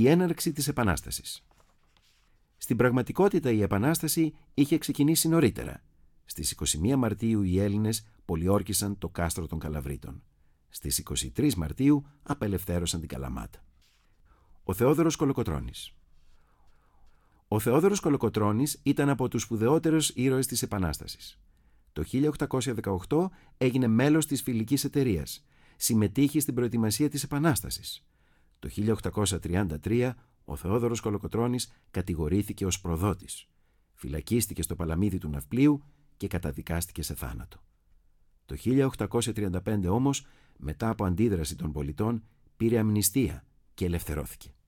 Η έναρξη της Επανάστασης. Στην πραγματικότητα η Επανάσταση είχε ξεκινήσει νωρίτερα. Στις 21 Μαρτίου οι Έλληνες πολιόρκησαν το κάστρο των Καλαβρίτων. Στις 23 Μαρτίου απελευθέρωσαν την Καλαμάτα. Ο Θεόδωρος Κολοκοτρώνης. Ο Θεόδωρος Κολοκοτρώνης ήταν από τους σπουδαιότερους ήρωες της Επανάστασης. Το 1818 έγινε μέλος της Φιλικής Εταιρείας. Συμμετείχε στην προετοιμασία της Επανάστασης. Το 1833 ο Θεόδωρος Κολοκοτρώνης κατηγορήθηκε ως προδότης. Φυλακίστηκε στο παλαμίδι του ναυπλίου και καταδικάστηκε σε θάνατο. Το 1835 όμως, μετά από αντίδραση των πολιτών, πήρε αμνηστία και ελευθερώθηκε.